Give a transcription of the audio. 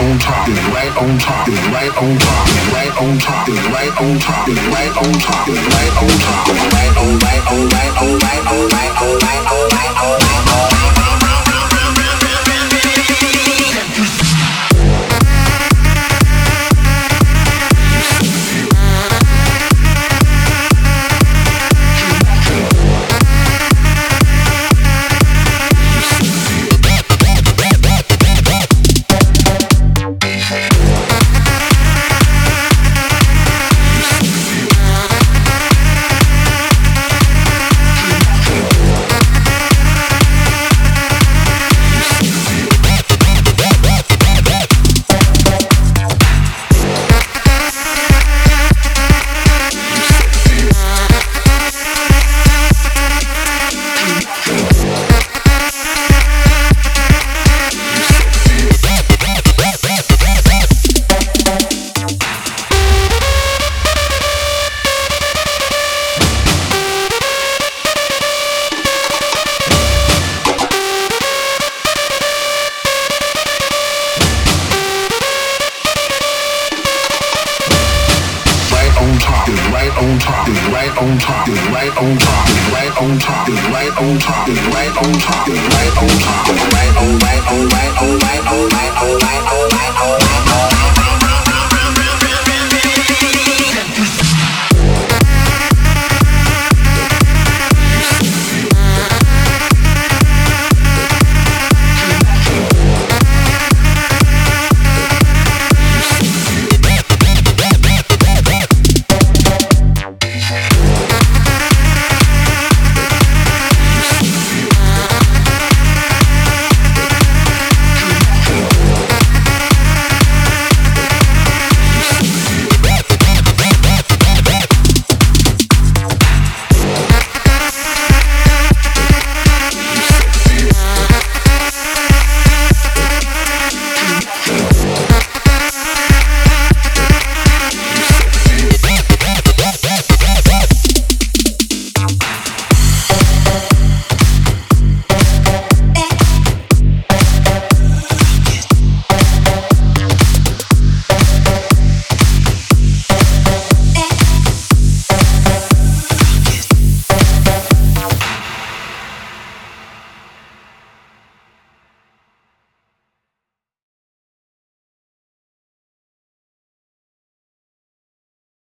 on top, is right on top, is right on top, is right on top, is right on top, is right on top, is right on top, is right on right on right on right on right on right on right on right on. Right on top, is right on top, is right on top, is right on top, is right on top, is right on top, is right on top, is right on right on right on right on right on right on right on right on.